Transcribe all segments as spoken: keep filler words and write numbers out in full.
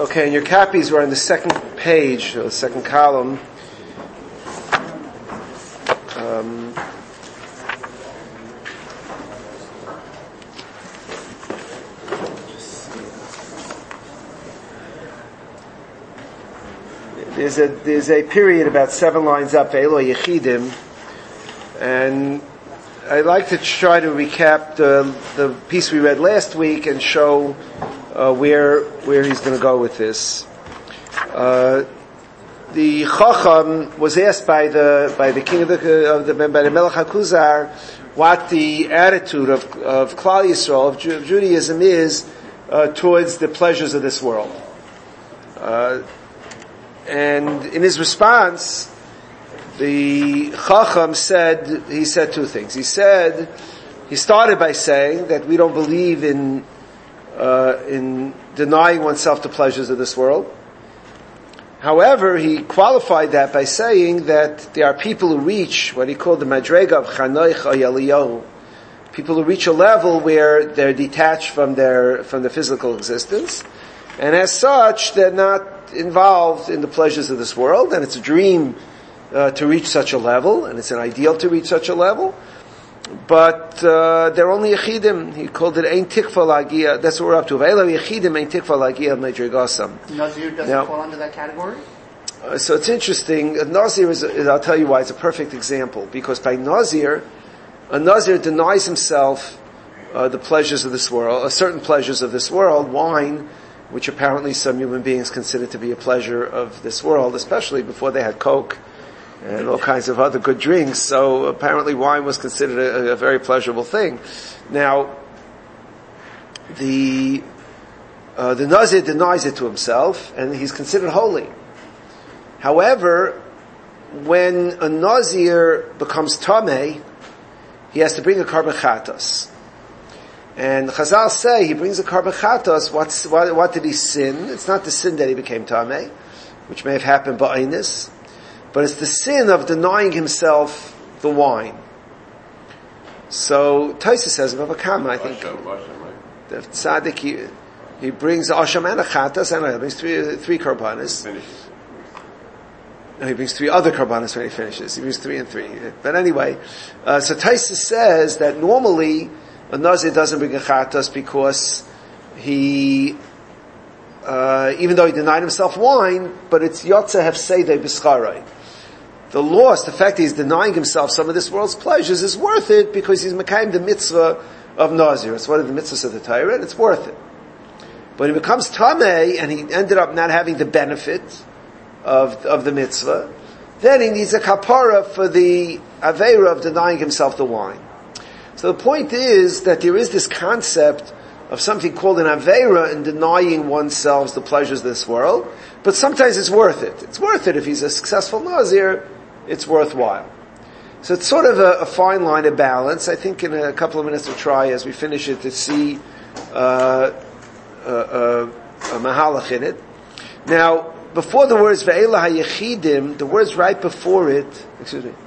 Okay, and your copies were on the second page, or the second column. Um, there's a there's a period about seven lines up, Ve'elo Yechidim, and I'd like to try to recap the the piece we read last week and show uh, where where he's going to go with this. Uh, the Chacham was asked by the by the king of the of the by the Melech HaKuzar what the attitude of of Klal Yisrael of, Ju- of Judaism is uh, towards the pleasures of this world, uh, and in his response, the Chacham said, he said two things. He said, he started by saying that we don't believe in, uh, in denying oneself the pleasures of this world. However, he qualified that by saying that there are people who reach what he called the Madrega of Chanoich Ayaliyahu. People who reach a level where they're detached from their, from their physical existence. And as such, they're not involved in the pleasures of this world, and it's a dream Uh, to reach such a level, and it's an ideal to reach such a level, but uh, they're only yechidim. He called it ein tikva lagia. That's what we're up to. Ve'elo yechidim ein tikva lagia meidrigasam. Nazir doesn't now, fall under that category? Uh, so it's interesting. A Nazir is, a, is, I'll tell you why, it's a perfect example, because by Nazir, a Nazir denies himself uh, the pleasures of this world, uh, certain pleasures of this world, wine, which apparently some human beings consider to be a pleasure of this world, especially before they had Coke and all kinds of other good drinks. So apparently wine was considered a, a very pleasurable thing. Now, the uh, the Nazir denies it to himself, and he's considered holy. However, when a Nazir becomes Tameh, he has to bring a Karban Chatos. And Chazal say he brings a Karban Chatos. What's, what, what did he sin? It's not the sin that he became Tameh, which may have happened by Einis, but it's the sin of denying himself the wine. So Taisa says, Bava Kama, I think, Asham, Asham, right? The tzaddik, he, he brings Asham and a Chatas, and he brings three, three karbanis. No, he brings three other karbanis when he finishes. He brings three and three. But anyway, uh, so Taisa says that normally a Nazir doesn't bring a Chatas because he, uh, even though he denied himself wine, but it's Yotze Hefseidei B'scharai. The loss, the fact that he's denying himself some of this world's pleasures is worth it because he's mekayim the mitzvah of Nazir. It's one of the mitzvahs of the Torah, and it's worth it. But he becomes Tameh, and he ended up not having the benefit of, of the mitzvah, then he needs a kapara for the aveira of denying himself the wine. So the point is that there is this concept of something called an aveira in denying oneself the pleasures of this world, but sometimes it's worth it. It's worth it if he's a successful Nazir. It's worthwhile. So it's sort of a, a fine line of balance. I think in a couple of minutes we'll try as we finish it to see uh, uh, uh, a mahalach in it. Now, before the words Ve'ela HaYechidim, the words right before it, excuse me,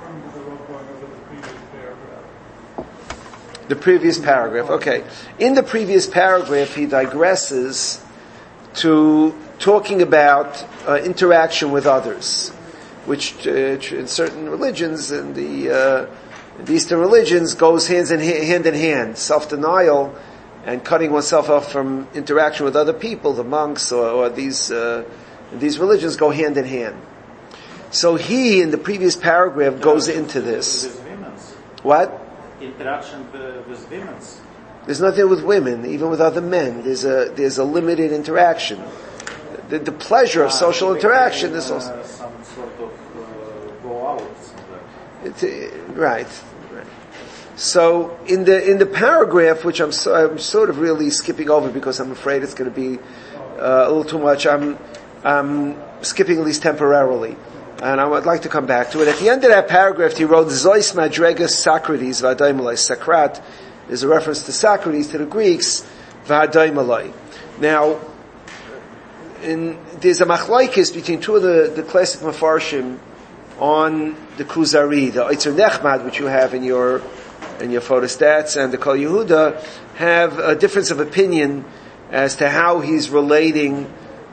the previous paragraph, okay. In the previous paragraph he digresses to talking about uh, interaction with others, which uh, in certain religions, in the, uh, in the Eastern religions, goes hands in ha- hand in hand. Self-denial and cutting oneself off from interaction with other people, the monks or, or these uh, these religions go hand in hand. So he, in the previous paragraph, goes into this. What? Interaction with women. There's nothing with women, even with other men. There's a there's a limited interaction. The, the pleasure of social interaction is also uh, some sort of uh, go out. It's, uh, right, right. So in the in the paragraph, which I'm so, I'm sort of really skipping over because I'm afraid it's going to be uh, a little too much. I'm I'm skipping at least temporarily, and I would like to come back to it. At the end of that paragraph, he wrote Zois Madregas Socrates V'Adaimalai. Sakrat is a reference to Socrates to the Greeks V'Adaimalai. Now, in, there's a machlaikis between two of the, the classic mafarshim on the Kuzari, the Eitzer Nechmad, which you have in your in your photostats, and the Kol Yehuda have a difference of opinion as to how he's relating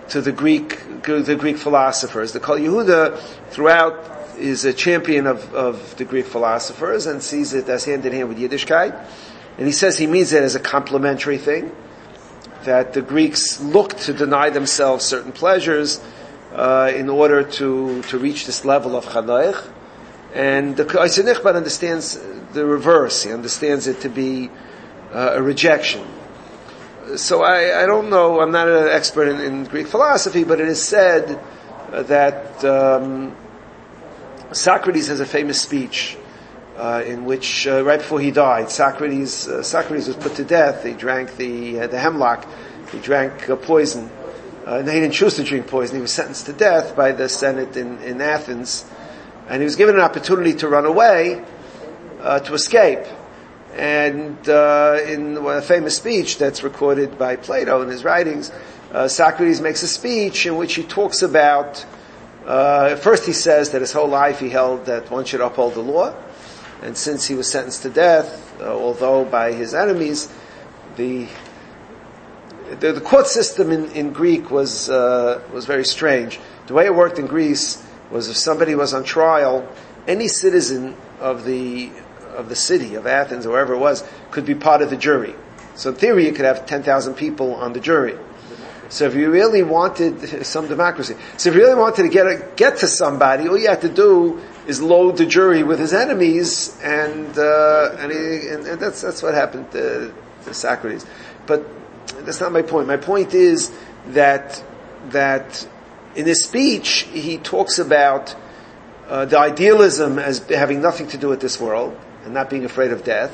to the Greek, the Greek philosophers. The Kol Yehuda throughout is a champion of, of the Greek philosophers and sees it as hand in hand with Yiddishkeit. And he says he means it as a complementary thing, that the Greeks looked to deny themselves certain pleasures uh, in order to, to reach this level of Chanoich. And the Kaiser Nichbad understands the reverse. He understands it to be uh, a rejection. So I, I don't know, I'm not an expert in, in Greek philosophy, but it is said uh, that um, Socrates has a famous speech uh, in which, uh, right before he died, Socrates uh, Socrates was put to death. He drank the uh, the hemlock. He drank uh, poison. Uh, and he didn't choose to drink poison. He was sentenced to death by the Senate in, in Athens. And he was given an opportunity to run away, uh, to escape. And uh, in a famous speech that's recorded by Plato in his writings, uh, Socrates makes a speech in which he talks about, uh, first he says that his whole life he held that one should uphold the law. And since he was sentenced to death, uh, although by his enemies, the the, the court system in, in Greek was uh, was very strange. The way it worked in Greece was if somebody was on trial, any citizen of the of the city of Athens or wherever it was could be part of the jury. So in theory, you could have ten thousand people on the jury. So if you really wanted some democracy, so if you really wanted to get a, get to somebody, all you had to do is load the jury with his enemies, and uh, and, he, and, and that's that's what happened to, to Socrates. But that's not my point. My point is that that in his speech he talks about uh, the idealism as having nothing to do with this world and not being afraid of death,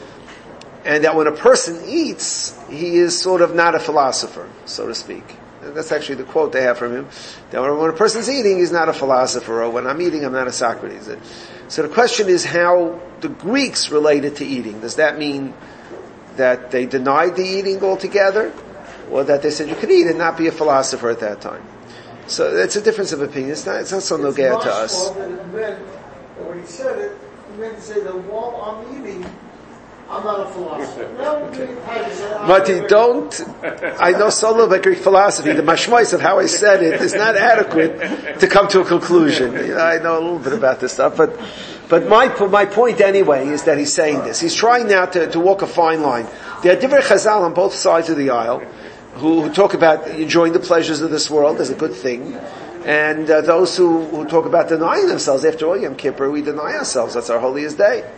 and that when a person eats, he is sort of not a philosopher, so to speak. And that's actually the quote they have from him, that when a person's eating, he's not a philosopher, or when I'm eating, I'm not a Socrates. So the question is how the Greeks related to eating. Does that mean that they denied the eating altogether, or that they said you could eat and not be a philosopher at that time? So it's a difference of opinion. It's not, it's not so nogea to us. That it meant, when he said it, he meant to say that while I'm eating, I'm not a philosopher. No, but you don't, I know so little about Greek philosophy, the mashmois of how I said it is not adequate to come to a conclusion. You know, I know a little bit about this stuff, but, but my, my point anyway is that he's saying this. He's trying now to, to walk a fine line. There are different chazal on both sides of the aisle who, who talk about enjoying the pleasures of this world as a good thing. And uh, those who, who talk about denying themselves. After all, Yom Kippur, we deny ourselves. That's our holiest day.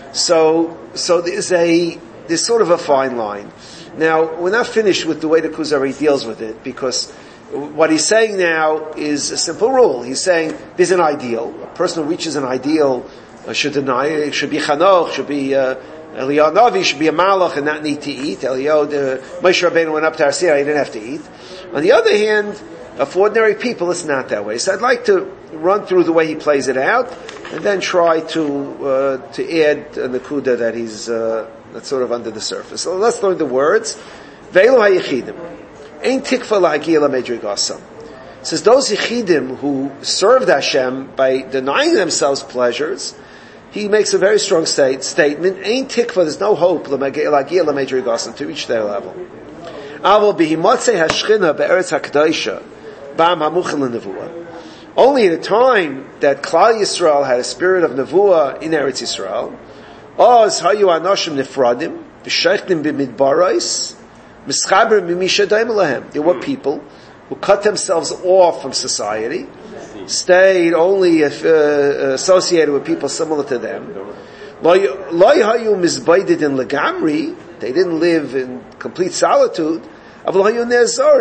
So, so there's a, there's sort of a fine line. Now, we're not finished with the way the Kuzari deals with it, because what he's saying now is a simple rule. He's saying there's an ideal. A person who reaches an ideal uh, should deny it. It should be Chanoch, should be, uh, Eliyahu Navi, should be a Malach and not need to eat. Eliyahu, uh, Moshe Rabbeinu went up to Har Sinai, he didn't have to eat. On the other hand, uh, for ordinary people, it's not that way. So I'd like to run through the way he plays it out, and then try to uh, to add a nakuda that he's uh, that's sort of under the surface. So let's learn the words. Ve'elu hayichidim ein tikva lahagia lamedrigasam. Says those yichidim who served Hashem by denying themselves pleasures. He makes a very strong state, statement. Ein tikva, there's no hope lahagia lamedrigasam to reach their level. Avol bihimotzei hashchina be'eretz hakdaisha ba'am hamuchel lenevuah. Only at a time that Klal Yisrael had a spirit of Nevuah in Eretz Yisrael, Oz hayu anoshim nefradim, b'sheichtim b'midbarais, mischaber mimisha daim lahem. There were people who cut themselves off from society, stayed only if, uh, associated with people similar to them. Lo hayu mizbaided in legamri, they didn't live in complete solitude. But they helped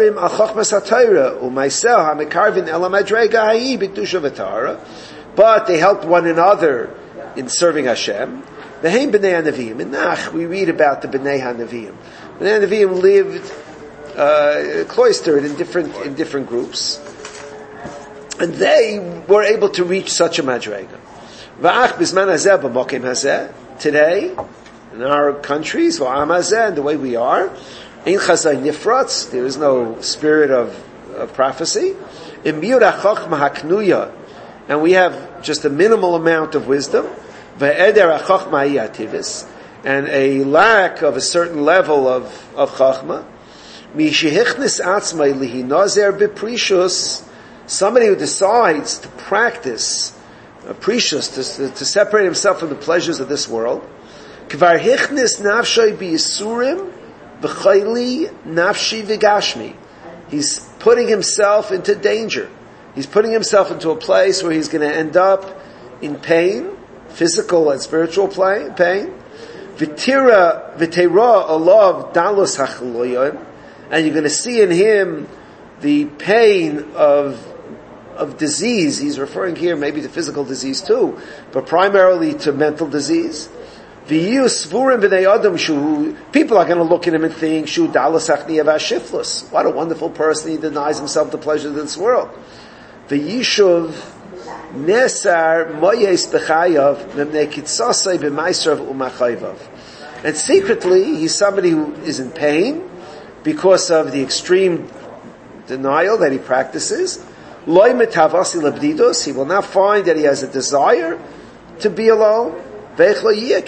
one another in serving Hashem. The Hein B'nei HaNeviim. In Nach, we read about the B'nei HaNeviim. B'nei HaNeviim lived uh, cloistered in different in different groups, and they were able to reach such a madrega. V'ach b'zman hazeh b'mokim hazeh. Today, in our countries, v'am hazeh, the way we are, Ein chazai nifratz, there is no spirit of, of prophecy. Imir hachachma haknuya, and we have just a minimal amount of wisdom. Ve'eder hachachma yativis, and a lack of a certain level of of chachma. Mishihichnis atzmai lihi nazer beprishus, somebody who decides to practice uh, precious, to, to separate himself from the pleasures of this world. Kvar hichnis nafshay biyisurim v'chayli nafshi v'gashmi. He's putting himself into danger. He's putting himself into a place where he's going to end up in pain, physical and spiritual pain. V'tira v'teira alav dalus hachaloyim, and you're going to see in him the pain of of disease. He's referring here maybe to physical disease too, but primarily to mental disease. People are going to look at him and think, "Shu dalus hachniyav shiflus. What a wonderful person! He denies himself the pleasures of this world." V'yishuv nesar moyes b'chayav v'mnekitzasei b'maisrav u'machayvav. And secretly, he's somebody who is in pain because of the extreme denial that he practices. Loy metavasi lebdidos. He will not find that he has a desire to be alone. He doesn't have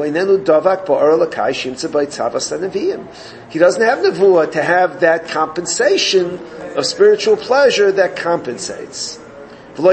nevuah to have that compensation of spiritual pleasure that compensates. He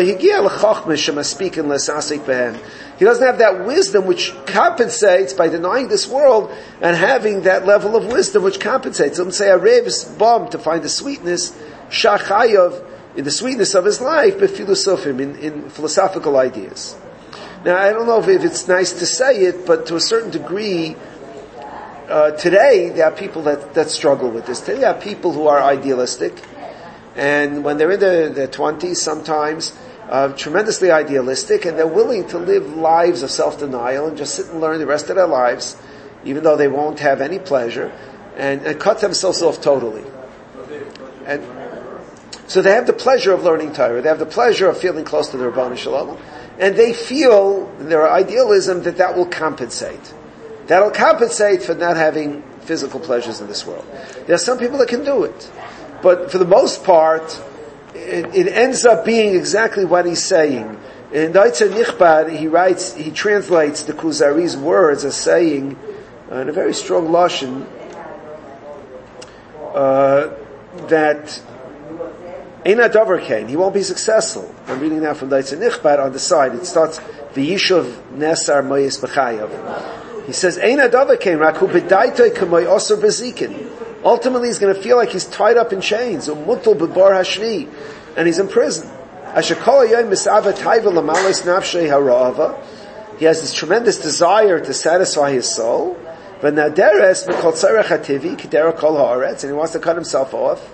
doesn't have that wisdom which compensates by denying this world and having that level of wisdom which compensates. Let me say a Rev is bummed to find the sweetness, shachayav, in the sweetness of his life, but philosophem, in, in philosophical ideas. Now, I don't know if, if it's nice to say it, but to a certain degree, uh, today there are people that, that struggle with this. Today there are people who are idealistic, and when they're in their, their twenties, sometimes uh, tremendously idealistic, and they're willing to live lives of self-denial and just sit and learn the rest of their lives, even though they won't have any pleasure, and, and cut themselves off totally. And so they have the pleasure of learning Torah. They have the pleasure of feeling close to the Rabbanu Shalom. And they feel, in their idealism, that that will compensate. That'll compensate for not having physical pleasures in this world. There are some people that can do it. But for the most part, it, it ends up being exactly what he's saying. In Daitzer Nichbad, he writes, he translates the Kuzari's words as saying, uh, in a very strong lashon, uh, that Eina Dover Kain, he won't be successful. I'm reading now from Daitzer Nichbad on the side. It starts, V'yishuv Nesar Moyes B'chayav. He says, Eina Dover Kain, Raku B'daitoi K'moy Osir B'zikin. Ultimately, he's going to feel like he's tied up in chains, Umutul B'bar Hashni, and he's in prison. Asher Kol Hayoim Mis'ava Taiva L'malos Nafshei Hara'ava. He has this tremendous desire to satisfy his soul. V'naderes M'kol Tzarech HaTivi K'dera Kol Ha'aretz, and he wants to cut himself off.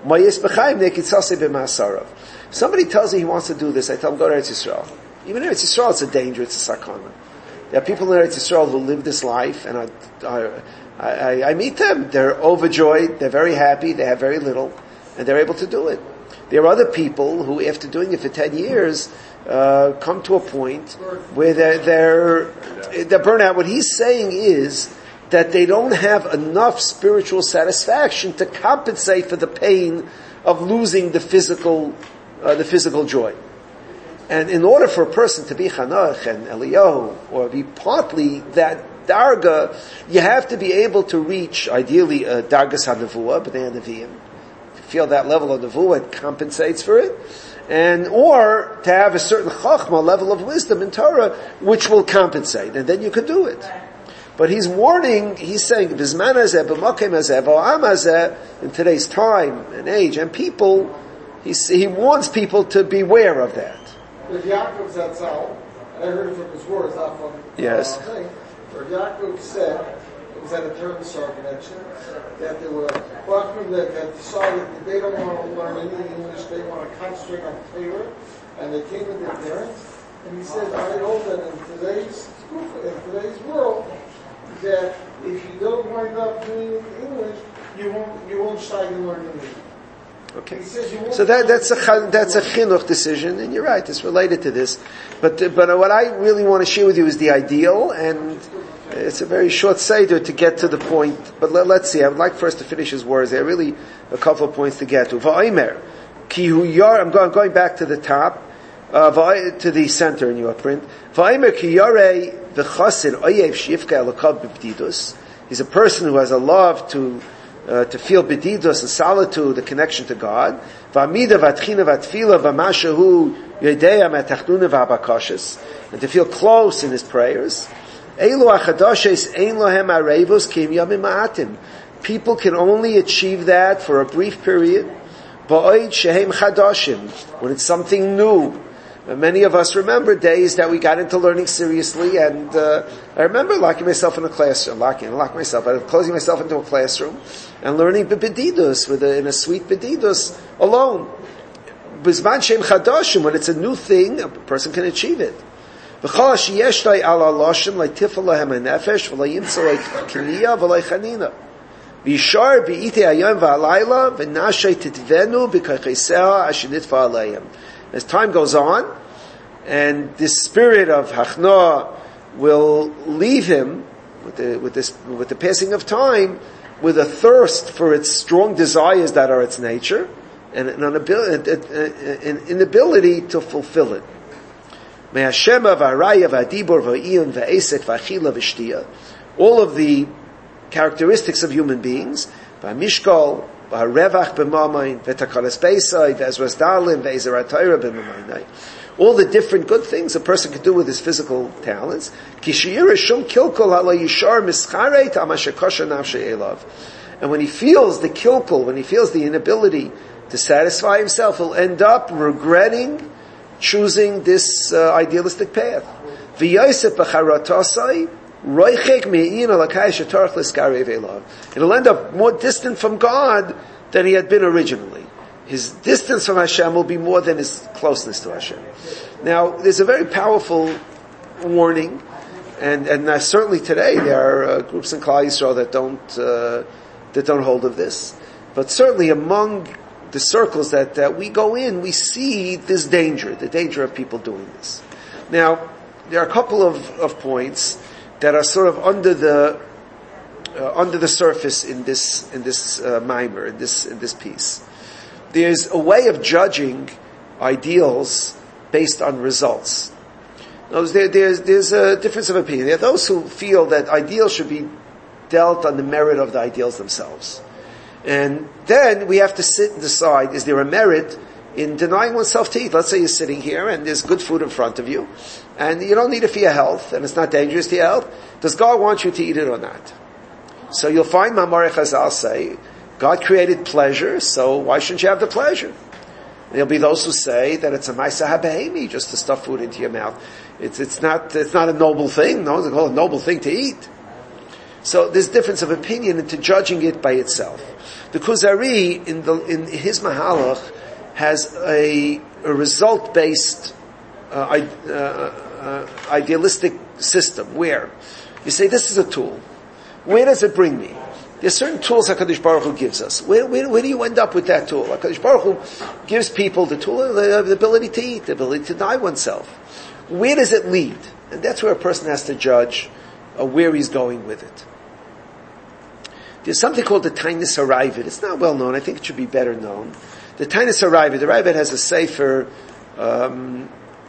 Somebody tells me he wants to do this, I tell him, go to Eretz Yisrael. Even in Eretz Yisrael, it's a danger, it's a sakana. There are people in Eretz Yisrael who live this life, and I, I, I, I meet them. They're overjoyed, they're very happy, they have very little, and they're able to do it. There are other people who, after doing it for ten years, uh, come to a point where they're, they're, they're burnt out. What he's saying is that they don't have enough spiritual satisfaction to compensate for the pain of losing the physical, uh, the physical joy. And in order for a person to be Chanach and Eliyahu, or be partly that darga, you have to be able to reach, ideally, a dargas ha-nevuah, b'nei ha-neviim. If you feel that level of nevuah, it compensates for it. And, or to have a certain chachma, level of wisdom in Torah, which will compensate. And then you can do it. But he's warning, he's saying, in today's time and age and people, he, he wants people to beware of that. But Yaakov Zatzal, I heard it from his words, not from yes. the thing, where Yaakov said, it was at a Term Sar connection, that there were Bachman that had decided that they don't want to learn any English, they want to concentrate on Torah, and they came with their parents, and he said, I hope that in today's, in today's world, that if you don't wind up doing English, you won't you won't shy to learn English. Okay, so that that's a that's a chinuch decision, and you're right. It's related to this, but but what I really want to share with you is the ideal, and it's a very short seder to get to the point. But let, let's see. I would like first to finish his words. There are really a couple of points to get to. Va'omer ki hu yar. I'm going going back to the top, uh, to the center in your print. Va'omer ki yarei. He's a person who has a love to uh, to feel bedidus and solitude, the connection to God. V'amida v'atchina v'atfila v'mashahu yedeya metachduna v'abakashis, and to feel close in his prayers. Eilu achadashes ein lohem arevos kim yamim ma'atim. People can only achieve that for a brief period. Ba'oid shehem chadashim, when it's something new. And many of us remember days that we got into learning seriously, and uh, I remember locking myself in a classroom, locking, lock myself, but closing myself into a classroom, and learning bedidus with a, in a sweet bedidus alone. Bizman shem chadashim, when it's a new thing, a person can achieve it. V'chol sheyesh lai ala loshem lai tifel lahem hanefesh v'lai yimtza lai kniya v'lai chanina. V'yishar v'ite hayom v'alayla v'nashay titvenu b'kachesea ashinitva alayim. As time goes on, and this spirit of hachna will leave him with the, with this, with the passing of time, with a thirst for its strong desires that are its nature, and an inability, an inability to fulfill it. All of the characteristics of human beings, v'mishkol, v'harevach b'mamayin, v'takalas beisai, v'ezras dalim, v'ezer atayra b'mamayin. All the different good things a person can do with his physical talents. Kishiyira shum kilkol hala yishar mischareit amashakosha nafshe elav. And when he feels the kilkul, when he feels the inability to satisfy himself, he'll end up regretting choosing this uh, idealistic path. V'yosef b'charatasai, roichek me'in alakai shetarch l'skarev elav. It'll end up more distant from God than he had been originally. His distance from Hashem will be more than his closeness to Hashem. Now, there's a very powerful warning, and and uh, certainly today there are uh, groups in Klal Yisrael that don't uh, that don't hold of this. But certainly among the circles that, that we go in, we see this danger, the danger of people doing this. Now, there are a couple of, of points that are sort of under the uh, under the surface in this in this uh, mimer, in this in this piece. There's a way of judging ideals based on results. There, there's, there's a difference of opinion. There are those who feel that ideals should be dealt on the merit of the ideals themselves. And then we have to sit and decide, is there a merit in denying oneself to eat? Let's say you're sitting here and there's good food in front of you, and you don't need it for your health, and it's not dangerous to your health. Does God want you to eat it or not? So you'll find Mamar Chazal say, God created pleasure, so why shouldn't you have the pleasure? There'll be those who say that it's a ma'aseh habehemi, just to stuff food into your mouth. It's, it's not, it's not a noble thing. No one's going to call it a noble thing to eat. So there's difference of opinion into judging it by itself. The Kuzari, in the, in his Mahalach, has a, a result-based, uh, uh, uh, idealistic system where you say, this is a tool. Where does it bring me? There's certain tools HaKadosh Baruch Hu gives us. Where, where, where do you end up with that tool? HaKadosh Baruch Hu gives people the tool, the, the ability to eat, the ability to deny oneself. Where does it lead? And that's where a person has to judge uh, where he's going with it. There's something called the Tainis HaRaavad. It's not well known. I think it should be better known. The Tainis HaRaavad, the Raavad has a sefer, um,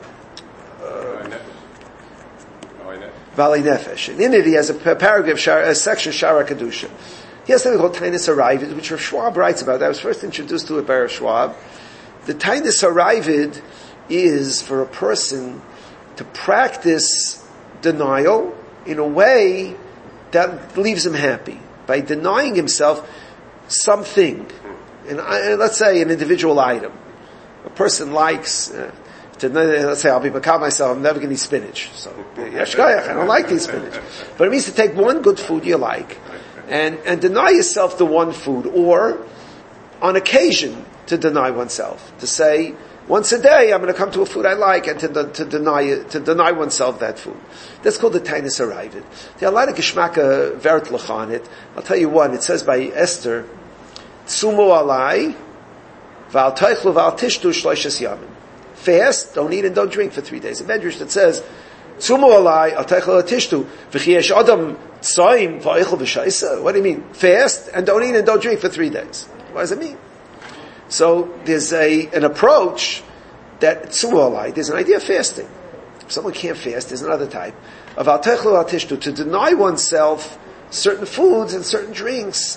Vali Nefesh. And in it he has a paragraph, a section, Shara Kedusha. He has something called Tainis HaRaavad, which Rav Schwab writes about. I was first introduced to it by Rav Schwab. The Tainis HaRaavad is for a person to practice denial in a way that leaves him happy. By denying himself something. And let's say an individual item. A person likes... Uh, To, let's say I'll be makal myself, I'm never going to eat spinach. So, yashkayach, I don't like to eat spinach. But it means to take one good food you like, and, and deny yourself the one food, or, on occasion, to deny oneself. To say, once a day I'm going to come to a food I like, and to, to deny to deny oneself that food. That's called the Tainis HaRaavad. There are a lot of Geshmaka Vertlach on it. I'll tell you one, it says by Esther, Tsumo alai, v'al teichlu v'al tishtu shloishes yamin. Fast, don't eat and don't drink for three days. A medrash that says, "Sumo alai al teichel atishtu v'chiesh adam tzoim v'oichel v'shaisa." What do you mean? Fast and don't eat and don't drink for three days. What does it mean? So there's a an approach that sumo alai. There's an idea of fasting. If someone can't fast, there's another type of al teichel atishtu, to deny oneself certain foods and certain drinks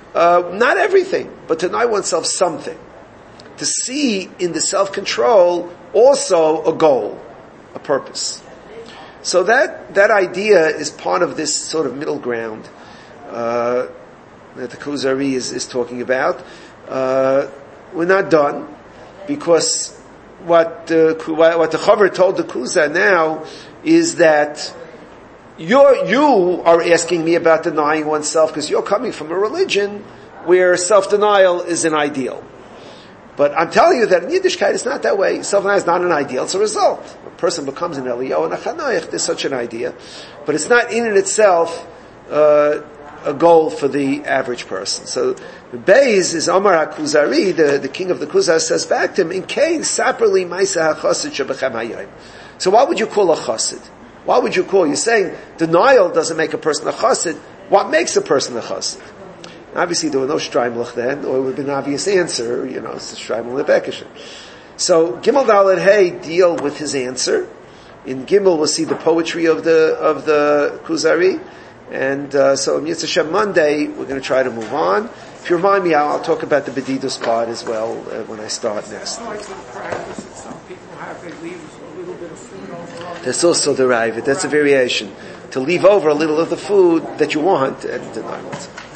uh, not everything, but to deny oneself something. To see in the self-control also a goal, a purpose. So that, that idea is part of this sort of middle ground, uh, that the Kuzari is, is talking about. Uh, we're not done, because what, uh, what the Chaver told the Kuza now is that you're, you are asking me about denying oneself because you're coming from a religion where self-denial is an ideal. But I'm telling you that in Yiddishkeit it's not that way. Self-denial is not an ideal, it's a result. A person becomes an Eliyahu and a Chanayach, there's such an idea. But it's not in and itself uh, a goal for the average person. So Beis is Omar HaKuzari, the, the king of the Kuzar, says back to him, in Kain, saperli maisa ha-chassid shebechem hayom. So why would you call a chassid? Why would you call? You're saying denial doesn't make a person a chassid. What makes a person a chassid? Obviously, there were no Streimlech then, or it would have been an obvious answer, you know, it's Streimel Lebekishin. So, Gimel Dalet Hey deal with his answer. In Gimel, we'll see the poetry of the, of the Kuzari. And, uh, so, in Yitzhak Hashem Monday, we're going to try to move on. If you remind me, I'll, I'll talk about the Bedidus part as well, uh, when I start next. It's like the practice that some people have, they leave a little bit of food over. That's also derived. That's a variation. To leave over a little of the food that you want and deny oneself.